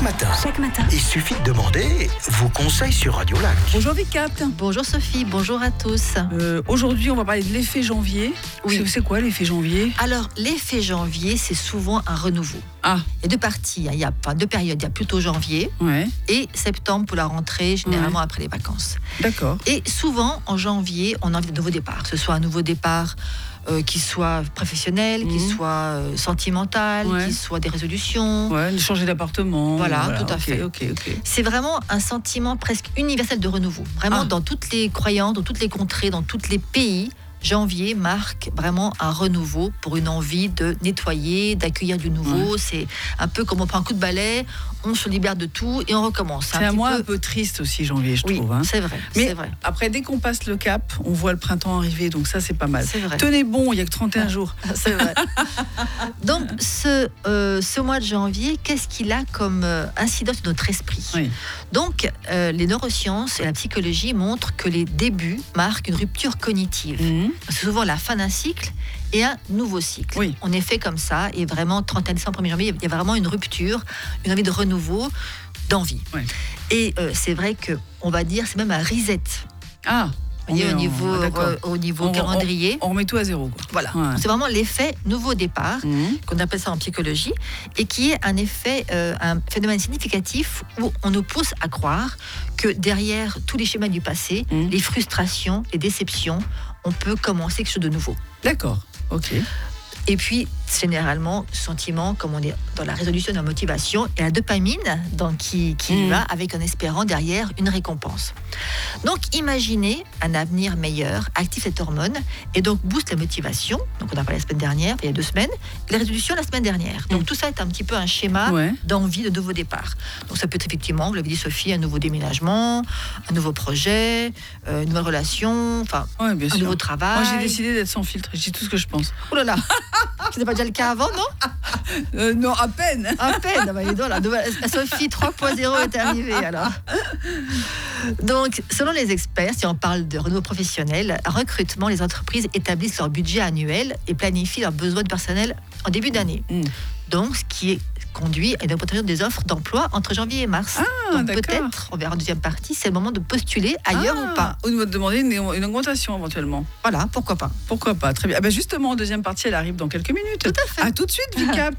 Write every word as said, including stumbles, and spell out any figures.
matin, Chaque matin. il suffit de demander vos conseils sur Radio Lac. Bonjour Vicat. Bonjour Sophie, bonjour à tous. Euh, aujourd'hui, on va parler de l'effet janvier. Oui. C'est, c'est quoi l'effet janvier? Alors, l'effet janvier, c'est souvent un renouveau. Ah, Il y a deux parties, hein. il y a enfin, deux périodes. Il y a plutôt janvier ouais, et septembre pour la rentrée, généralement après les vacances. d'accord. Et souvent, en janvier, on a envie de nouveaux départs. Que ce soit un nouveau départ euh, qui soit professionnel, qui Mhm. soit euh, sentimental, Ouais. qui soit des résolutions. Ouais, de changer d'appartement. Voilà, tout à ok, fait. Ok, ok. C'est vraiment un sentiment presque universel de renouveau. Vraiment, Ah. dans toutes les croyances, dans toutes les contrées, dans tous les pays, janvier marque vraiment un renouveau pour une envie de nettoyer, d'accueillir du nouveau. C'est un peu comme on prend un coup de balai, on se libère de tout et on recommence. C'est un petit mois peu... un peu triste aussi, janvier, je Oui, trouve. Hein. c'est vrai. Mais c'est vrai. après, dès qu'on passe le cap, on voit le printemps arriver, donc ça, c'est pas mal. C'est vrai. Tenez bon, il n'y a que trente et un jours. C'est vrai. Donc, ce, euh, ce mois de janvier, qu'est-ce qu'il a comme euh, incidence sur notre esprit? Oui. Donc, euh, les neurosciences et la psychologie montrent que les débuts marquent une rupture cognitive. Mhm. C'est souvent la fin d'un cycle et un nouveau cycle. Oui. On est fait comme ça, et vraiment, trente et un décembre, premier janvier, il y a vraiment une rupture, une envie de renouveau, d'envie. Ouais. Et euh, c'est vrai qu'on va dire, c'est même un reset. Ah, Vous voyez, on est au en- niveau, ah, d'accord. euh, au niveau On- calendrier. On remet tout à zéro, quoi. Voilà. Ouais. C'est vraiment l'effet nouveau départ, Mhm. qu'on appelle ça en psychologie, et qui est un effet, euh, un phénomène significatif où on nous pousse à croire que derrière tous les schémas du passé, Mhm. les frustrations, les déceptions, on peut commencer quelque chose de nouveau. D'accord, ok. Et puis, généralement, sentiment, comme on est dans la résolution de la motivation, et la dopamine donc, qui, qui Mhm. va avec, en espérant derrière, une récompense. Donc, imaginez un avenir meilleur, active cette hormone, et donc booste la motivation. Donc, on a parlé la semaine dernière, il y a deux semaines, et la résolution la semaine dernière. Donc, Mhm. tout ça est un petit peu un schéma Ouais. d'envie de nouveau départ. Donc, ça peut être effectivement, vous l'avez dit Sophie, un nouveau déménagement, un nouveau projet, euh, une nouvelle relation, enfin, Ouais, bien un sûr. nouveau travail. Moi, j'ai décidé d'être sans filtre. Je dis tout ce que je pense. Oh là là, c'était pas déjà le cas avant, non? Euh, non, à peine. À peine, bah, dis donc, la nouvelle- la Sophie trois point zéro est arrivée alors. Donc, selon les experts, si on parle de renouveau professionnel, un recrutement, les entreprises établissent leur budget annuel et planifient leurs besoins de personnel en début d'année. Mm. Donc, ce qui est conduit à une augmentation des offres d'emploi entre janvier et mars. Ah, Donc, d'accord. peut-être, on verra en deuxième partie, c'est le moment de postuler ailleurs Ah, ou pas. Ou de demander une, une augmentation éventuellement. Voilà, pourquoi pas. Pourquoi pas, très bien. Ah ben justement, deuxième partie, elle arrive dans quelques minutes. Tout à fait. À tout de suite, Vicap.